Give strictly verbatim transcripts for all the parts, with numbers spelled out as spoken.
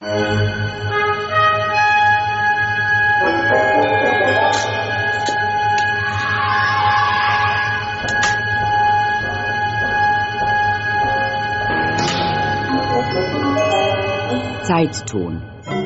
Zeitton.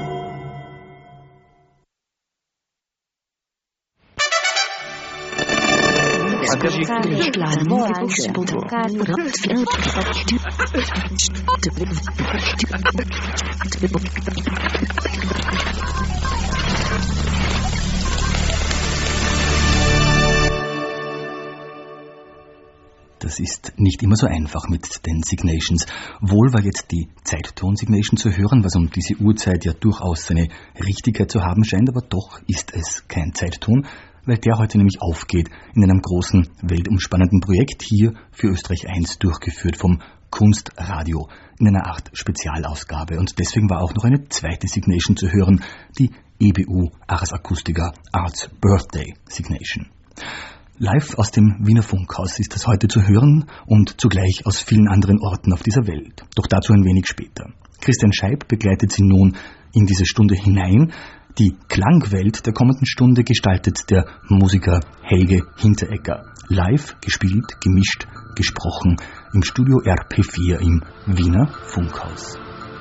Das ist nicht immer so einfach mit den Signations. Wohl war jetzt die Zeitton-Signation zu hören, was um diese Uhrzeit ja durchaus seine Richtigkeit zu haben scheint, aber doch ist es kein Zeitton, weil der heute nämlich aufgeht in einem großen, weltumspannenden Projekt hier für Österreich eins durchgeführt vom Kunstradio in einer Art Spezialausgabe. Und deswegen war auch noch eine zweite Signation zu hören, die E B U Ars Acustica Arts Birthday Signation. Live aus dem Wiener Funkhaus ist das heute zu hören und zugleich aus vielen anderen Orten auf dieser Welt. Doch dazu ein wenig später. Christian Scheib begleitet Sie nun in diese Stunde hinein. Die Klangwelt der kommenden Stunde gestaltet der Musiker Helge Hinteregger. Live gespielt, gemischt, gesprochen im Studio R P vier im Wiener Funkhaus.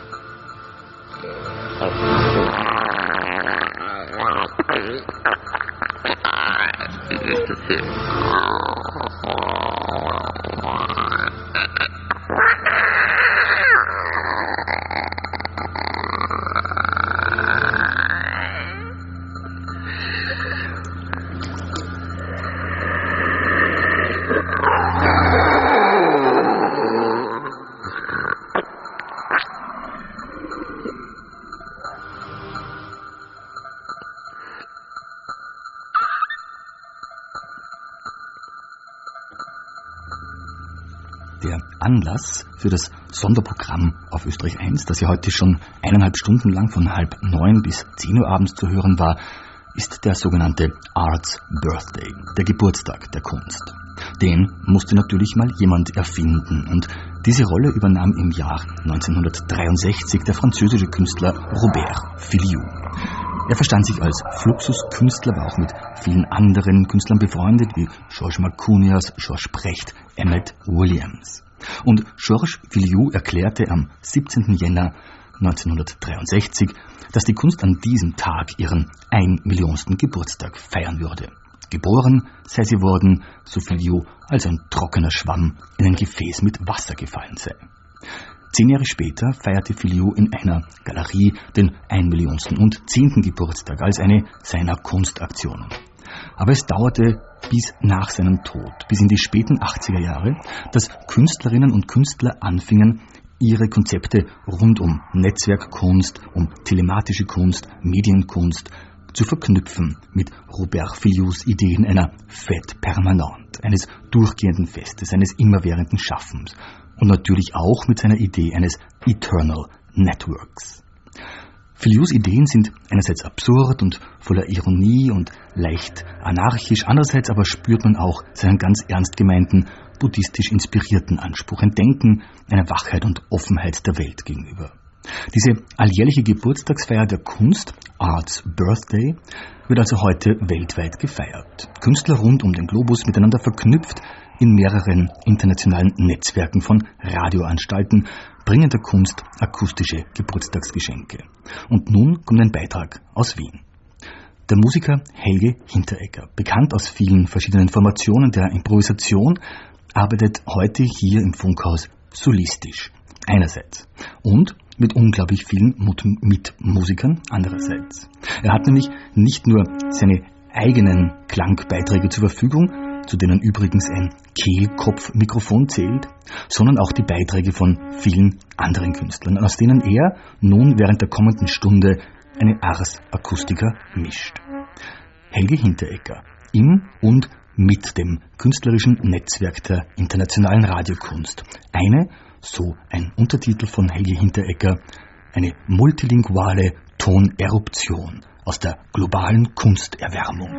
Der Anlass für das Sonderprogramm auf Österreich eins, das ja heute schon eineinhalb Stunden lang von halb neun bis zehn Uhr abends zu hören war, ist der sogenannte Arts Birthday, der Geburtstag der Kunst. Den musste natürlich mal jemand erfinden und diese Rolle übernahm im Jahr neunzehnhundertdreiundsechzig der französische Künstler Robert Filiou. Er verstand sich als Fluxuskünstler, war auch mit vielen anderen Künstlern befreundet, wie Georges Marcunias, Georges Brecht, Emmett Williams. Und Georges Filiou erklärte am siebzehnten Jänner neunzehnhundertdreiundsechzig, dass die Kunst an diesem Tag ihren ein Millionsten Geburtstag feiern würde. Geboren sei sie worden, so Filiou, als ein trockener Schwamm in ein Gefäß mit Wasser gefallen sei. Zehn Jahre später feierte Filiou in einer Galerie den ein Millionsten und zehnten Geburtstag als eine seiner Kunstaktionen. Aber es dauerte bis nach seinem Tod, bis in die späten achtziger Jahre, dass Künstlerinnen und Künstler anfingen, ihre Konzepte rund um Netzwerkkunst, um telematische Kunst, Medienkunst zu verknüpfen mit Robert Filious Ideen einer Fête permanente, eines durchgehenden Festes, eines immerwährenden Schaffens und natürlich auch mit seiner Idee eines Eternal Networks. Filious Ideen sind einerseits absurd und voller Ironie und leicht anarchisch, andererseits aber spürt man auch seinen ganz ernst gemeinten, buddhistisch inspirierten Anspruch, ein Denken einer Wachheit und Offenheit der Welt gegenüber. Diese alljährliche Geburtstagsfeier der Kunst, Arts Birthday, wird also heute weltweit gefeiert. Künstler rund um den Globus miteinander verknüpft in mehreren internationalen Netzwerken von Radioanstalten, bringen der Kunst akustische Geburtstagsgeschenke. Und nun kommt ein Beitrag aus Wien. Der Musiker Helge Hinteregger, bekannt aus vielen verschiedenen Formationen der Improvisation, arbeitet heute hier im Funkhaus solistisch, einerseits, und mit unglaublich vielen Mitmusikern andererseits. Er hat nämlich nicht nur seine eigenen Klangbeiträge zur Verfügung, zu denen übrigens ein Kehlkopfmikrofon zählt, sondern auch die Beiträge von vielen anderen Künstlern, aus denen er nun während der kommenden Stunde eine Ars Acustica mischt. Helge Hinteregger, im und mit dem künstlerischen Netzwerk der internationalen Radiokunst. Eine, so ein Untertitel von Helge Hinteregger, eine multilinguale Toneruption aus der globalen Kunsterwärmung.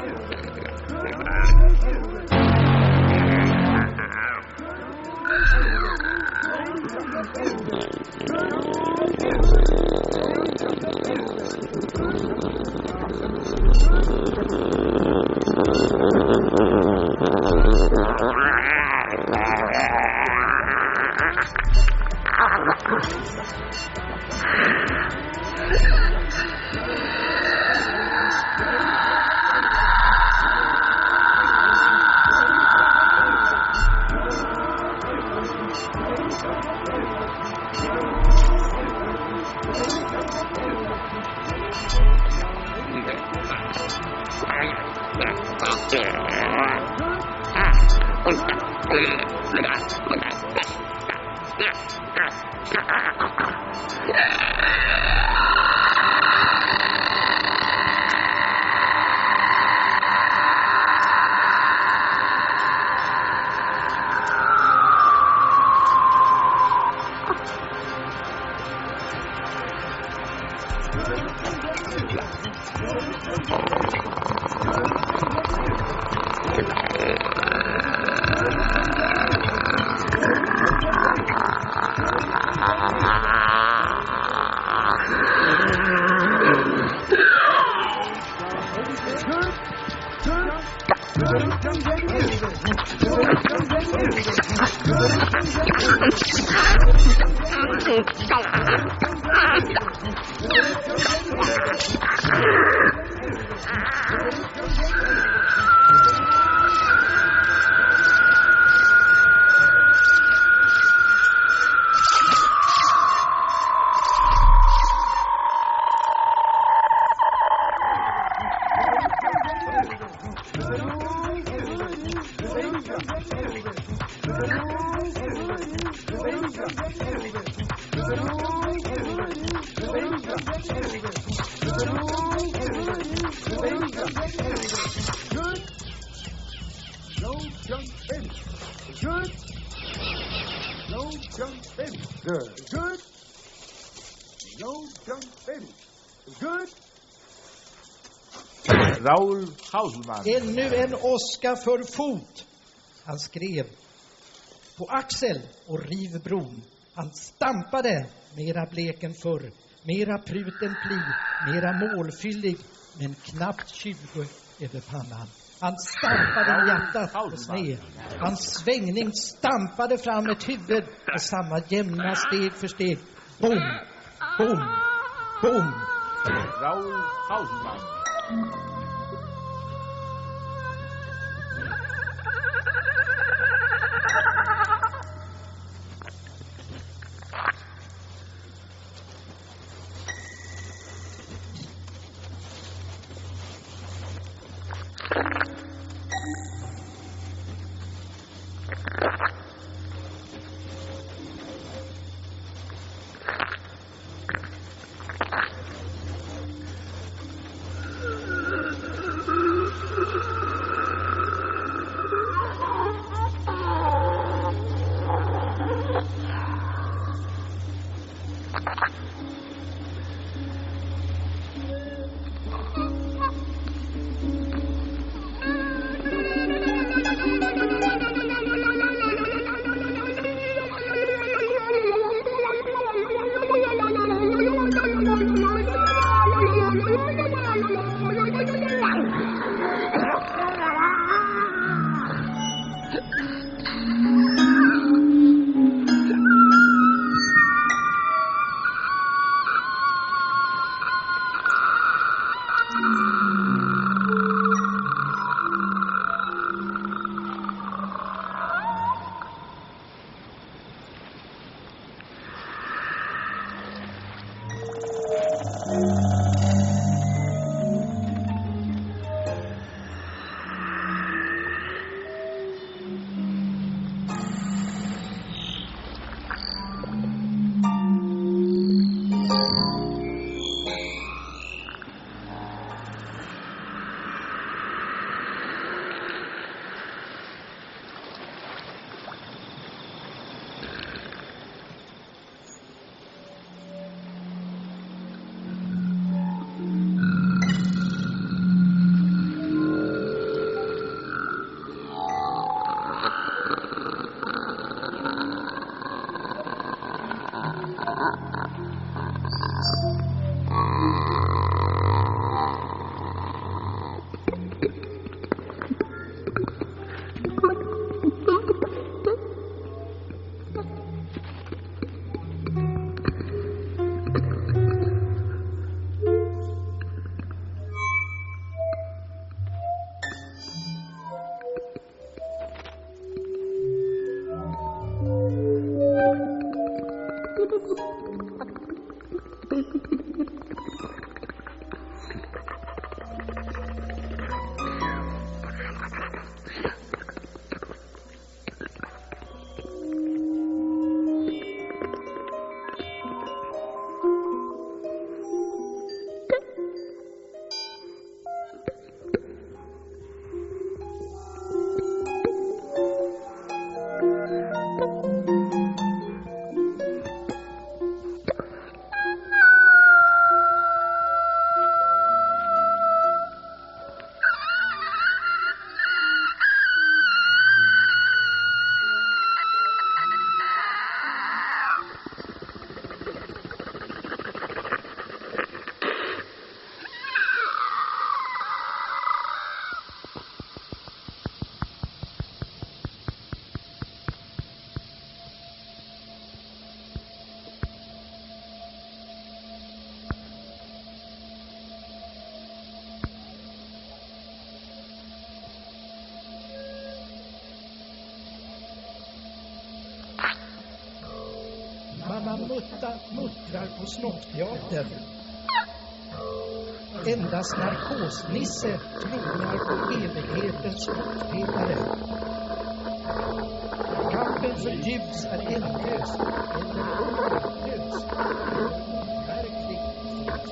Raoul Hausman. Ännu en Oscar för fot. Han skrev på axel och riv bron. Han stampade mera blek än förr, mera prut än pli, mera målfyllig, men knappt tjugo över pannan. Han stampade hjärtat på sned. Hans svängning stampade fram ett huvud med samma jämna steg för steg. Bom, bom, bom. Raoul Hausman. Mamma Mutta muttrar på Snoppteatern. Endast narkosnisse tronar på evighetens portpelare. Kampen för ljus är ändlös eller hopplös. Verkligt.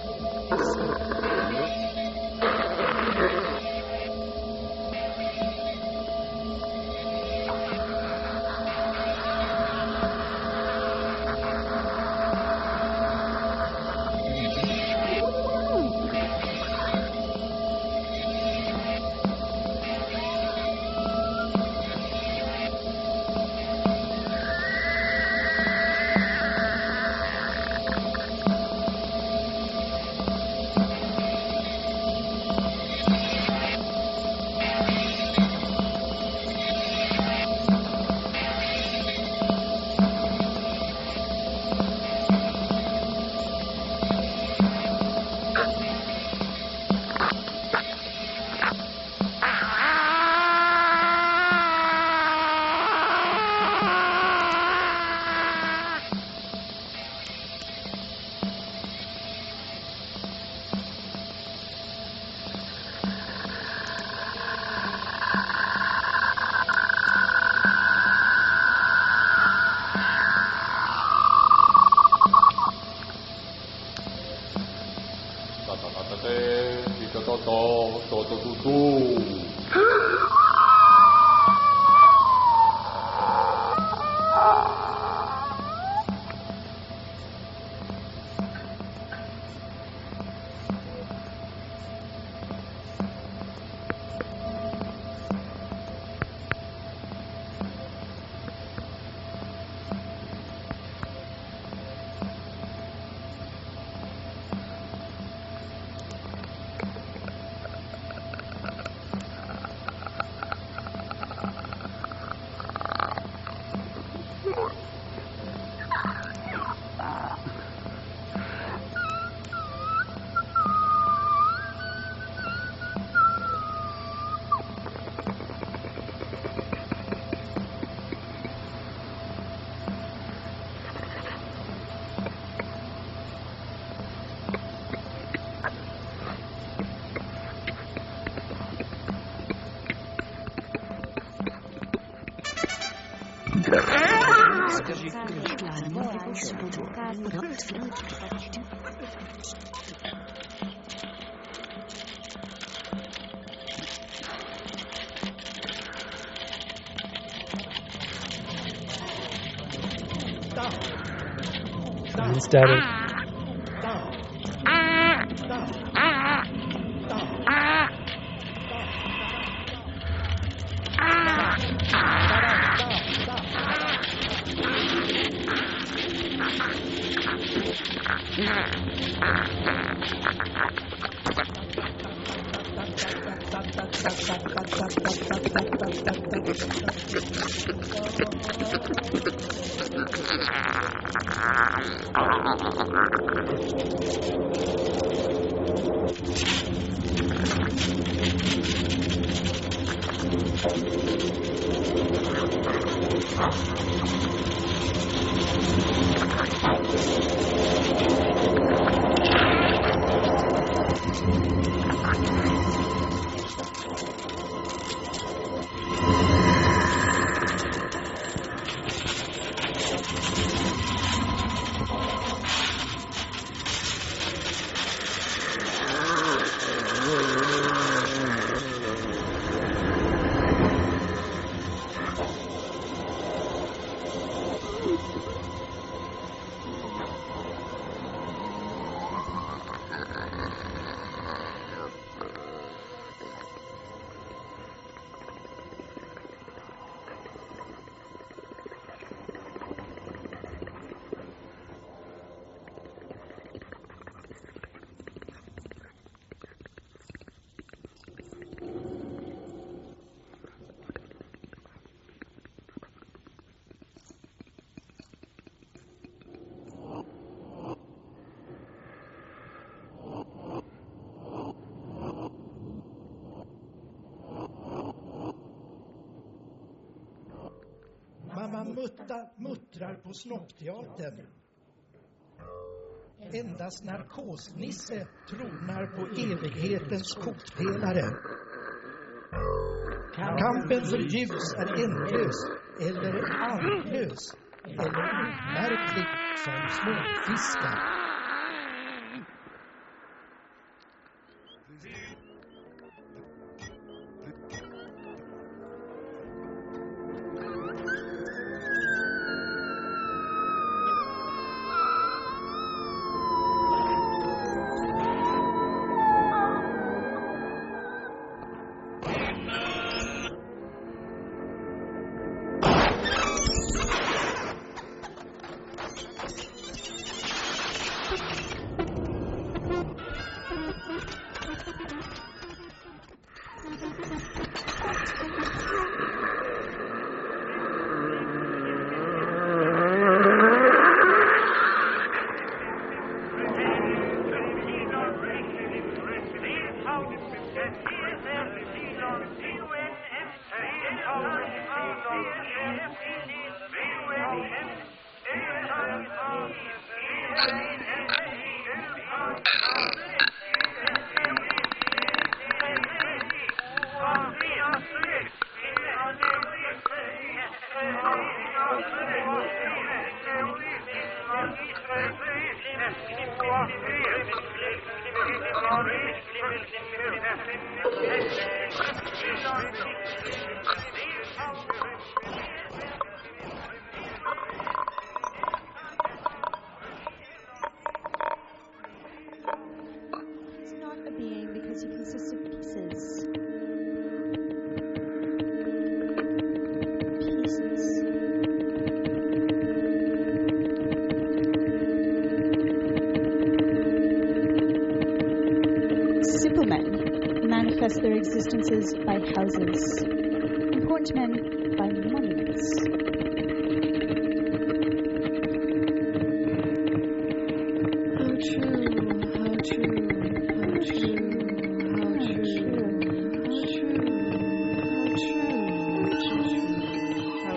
Static. Mamma mutta, muttrar på snoppteatern. Endast narkosnisse tronar på evighetens kokpelare. Kampen för ljus är ändlös eller andlös eller omärklig som småfiskar. Their existences by houses, important men by monuments. How true, how true, how true, how true, how true, how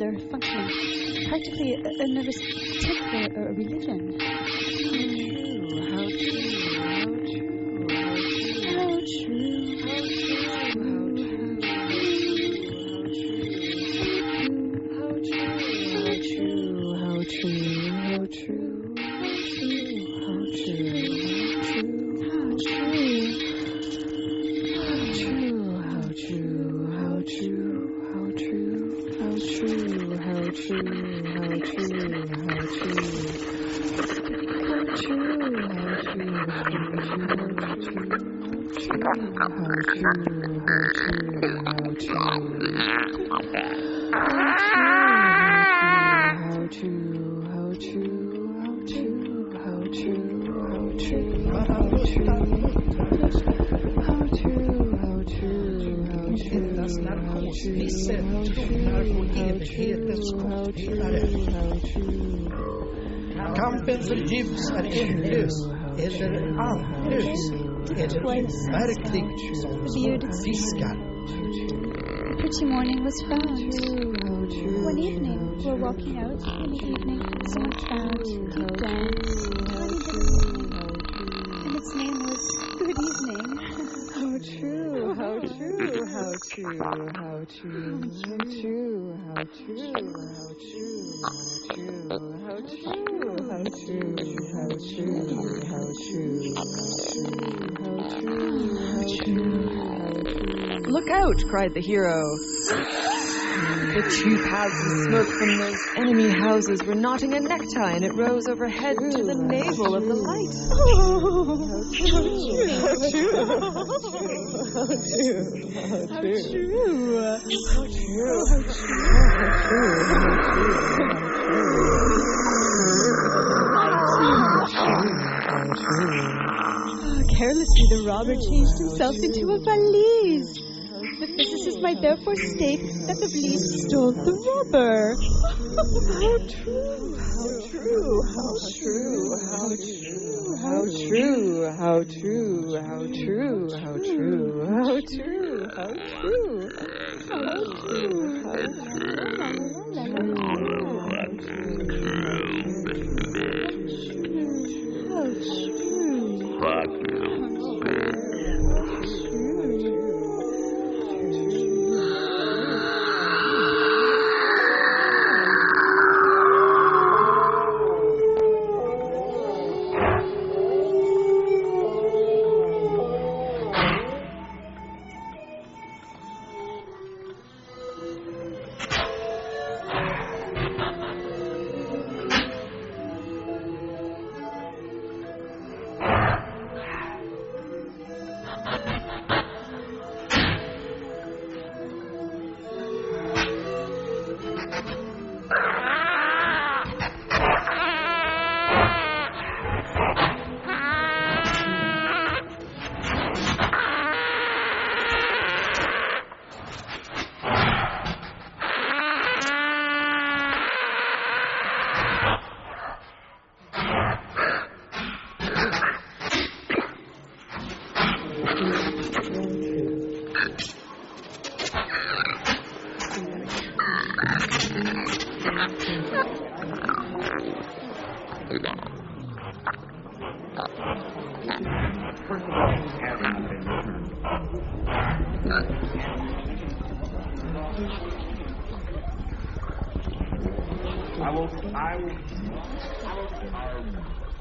calendar functioning. Practically a, a nervous tick for a, a religion. How true, how true, how true, how true, how true, how true, how true, how true, how true, how true, how true, how true, how true, how true. Endast narkosvissel tronar på evighetens kottpelare. Kampen för ljus är ändlös, eller andlös, eller overklig som fiskar. A pretty morning was found. One evening, we're walking out in the evening, someone found deep down, and its name was Good Evening. How true, how true, how true, how true, how true, how true, how true, how true, how true, how true, how true, how true, how true. Look out, cried the hero. The two paths of smoke from those enemy houses were knotting a necktie, and it rose overhead to the navel of the light. Oh, how true, how true, how true, how true, how true, how true. Carelessly, the robber changed himself into a valise. The physicist might therefore state that the valise stole the robber. How true, how true, how true, how true, how true, how true, how true, how true, how true, how true, how true, how I will, I will, I will,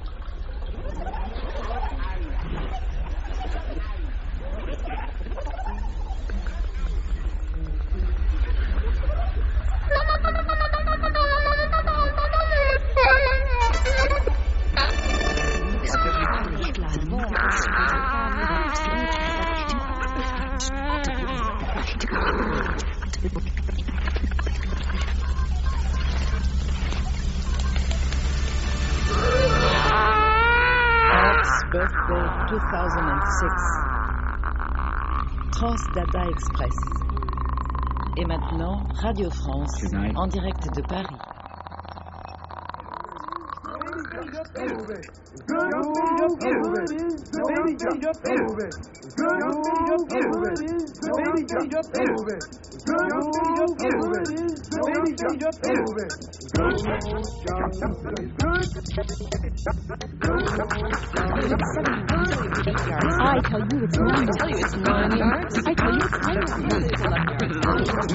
Birthday two thousand six. Transdada Express. Et maintenant, Radio France, en direct de Paris. I tell you it's nine. I tell you it's nine yards. I tell you it's nine yards.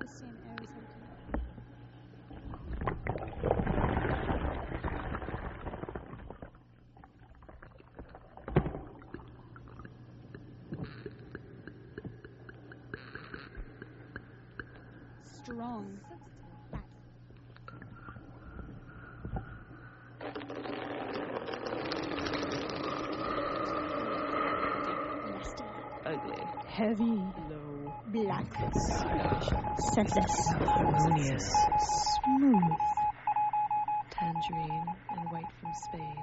the same air as him tonight. Strong. Ugly. Heavy. Low. Black. Scentless. Harmonious. Smooth. Tangerine and white from Spain.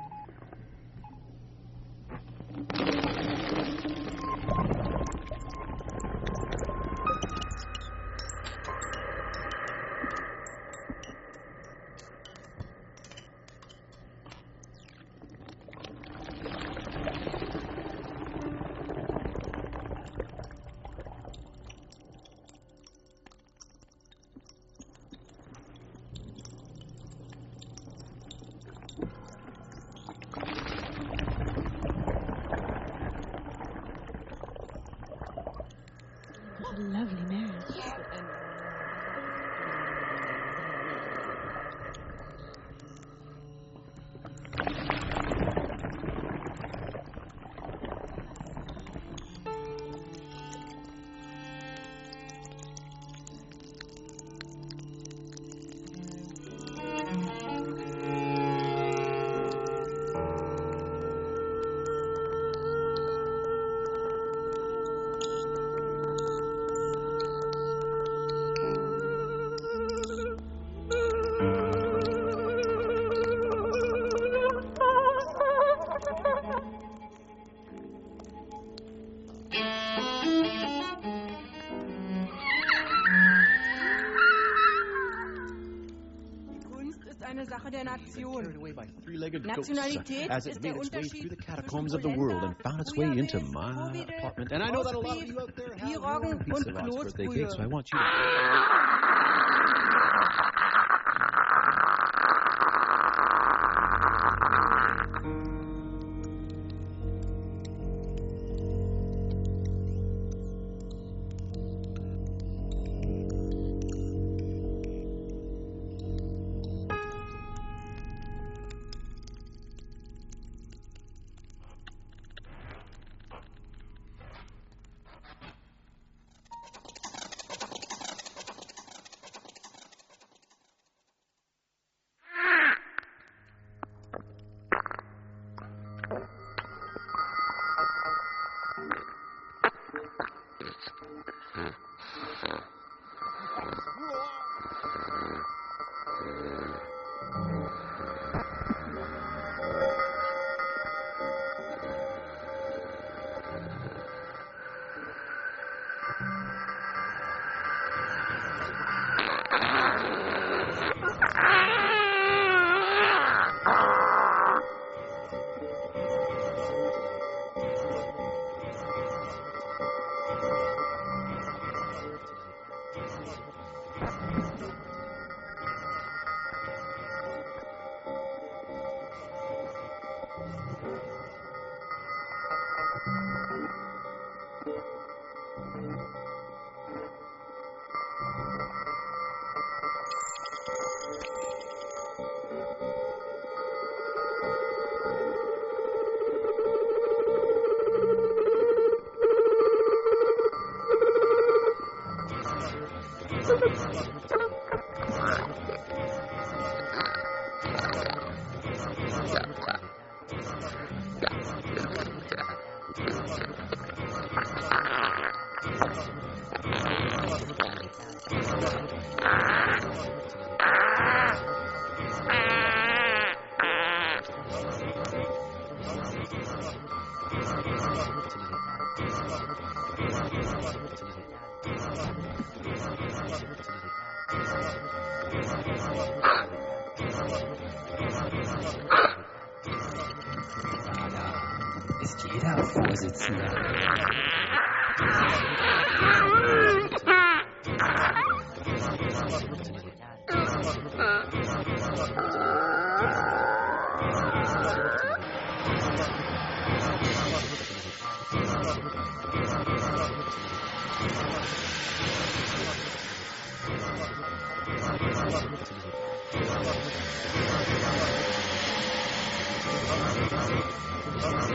What a lovely marriage. Eine Sache der Nation. Carried away by three-legged ghosts, Nationalität as it ist made der its way Unterschied through the zwischen catacombs of the world and found its way Polenta, into Bouillabaisse, my Bouvidre, apartment. And I know that a lot of you out there have your own Piroggen piece und of Oxford birthday Kloßbrühe. cake, so I want you to... Ist jeder Vorsitzende.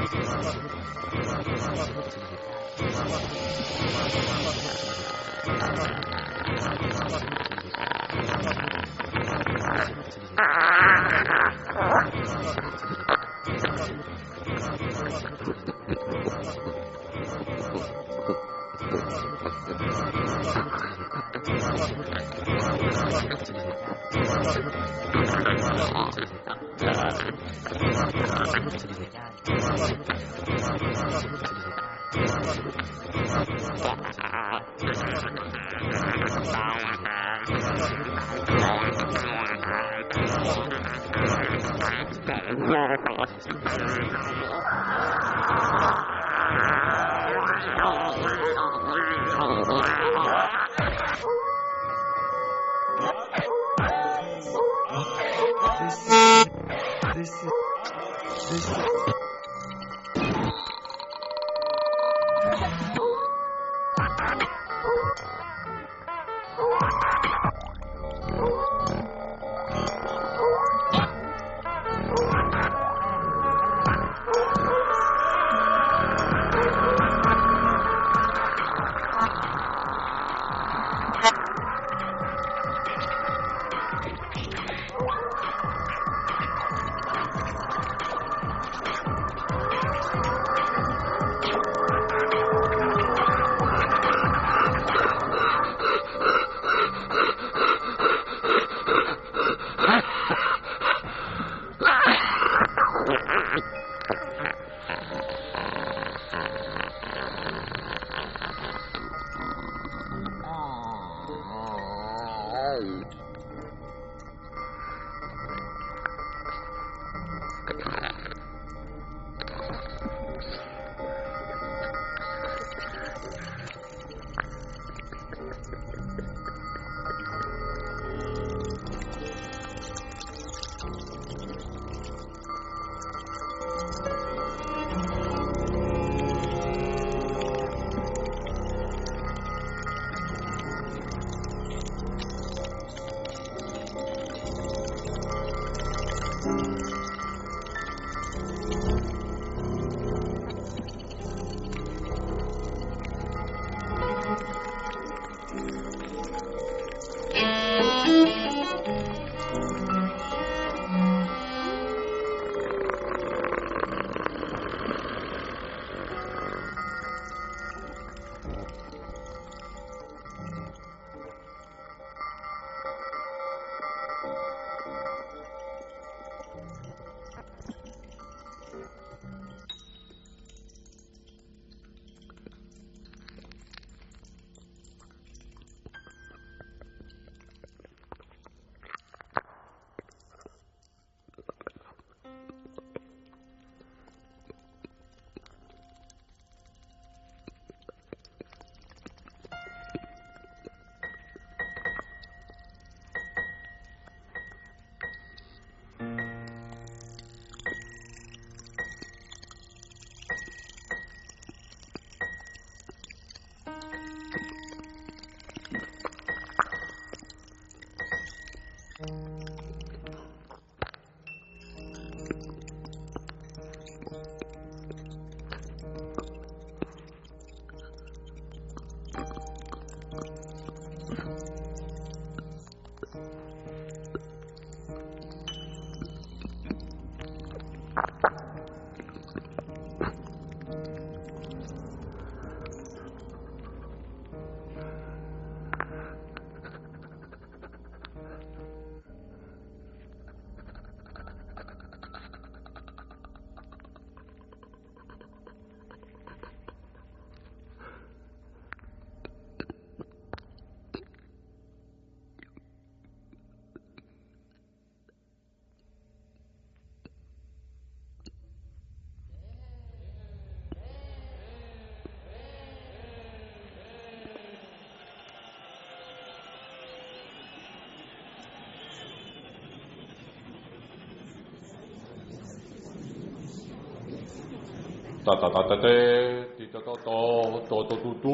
Ta ta ta ta te, ti ta ta ta, ta ta tu tu.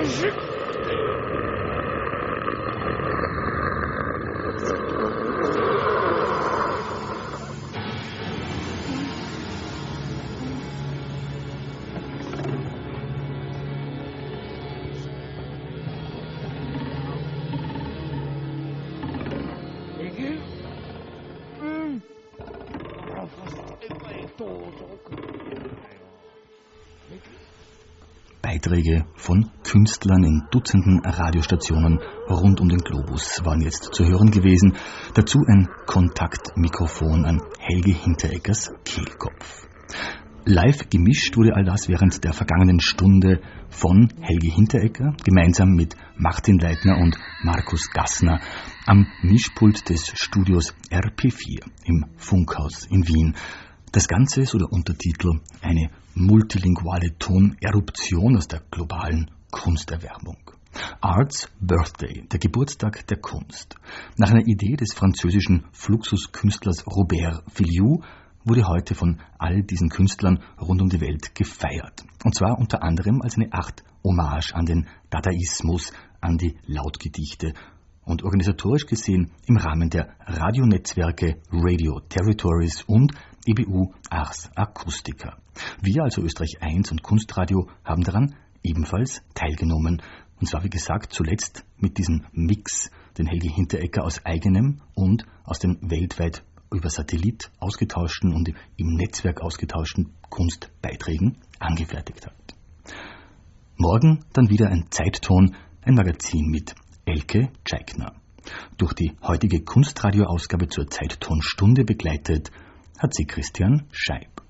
Beiträge von Künstlern in Dutzenden Radiostationen rund um den Globus waren jetzt zu hören gewesen. Dazu ein Kontaktmikrofon an Helge Hintereggers Kehlkopf. Live gemischt wurde all das während der vergangenen Stunde von Helge Hinteregger gemeinsam mit Martin Leitner und Markus Gassner am Mischpult des Studios R P vier im Funkhaus in Wien. Das Ganze, so der Untertitel, eine multilinguale Toneruption aus der globalen Kunsterwärmung. Art's Birthday, der Geburtstag der Kunst. Nach einer Idee des französischen Fluxuskünstlers Robert Filiou wurde heute von all diesen Künstlern rund um die Welt gefeiert. Und zwar unter anderem als eine Art Hommage an den Dadaismus, an die Lautgedichte und organisatorisch gesehen im Rahmen der Radionetzwerke Radio Territories und E B U Ars Acustica. Wir, also Österreich eins und Kunstradio, haben daran ebenfalls teilgenommen. Und zwar, wie gesagt, zuletzt mit diesem Mix, den Helge Hinteregger aus eigenem und aus den weltweit über Satellit ausgetauschten und im Netzwerk ausgetauschten Kunstbeiträgen angefertigt hat. Morgen dann wieder ein Zeitton, ein Magazin mit Elke Tscheikner. Durch die heutige Kunstradio-Ausgabe zur Zeittonstunde begleitet hat sie Christian Scheib.